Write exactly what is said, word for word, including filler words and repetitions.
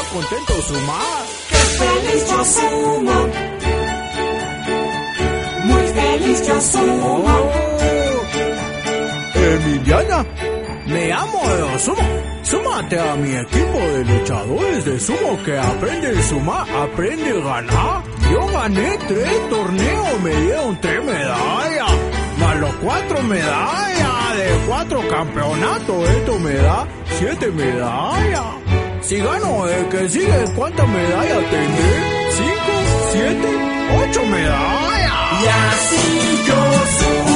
contento sumar. ¡Qué feliz yo sumo! Muy feliz yo sumo. Oh. Emiliana, me amo de sumo. Súmate a mi equipo de luchadores de sumo que aprende a sumar, aprende a ganar. Yo gané tres torneos, me dieron tres medallas, más los cuatro medallas de cuatro campeonatos. Esto me da siete medallas. Si gano el que sigue, ¿cuántas medallas tendré? ¿Cinco? ¿Siete? ¿Ocho medallas? Y así yo sumo.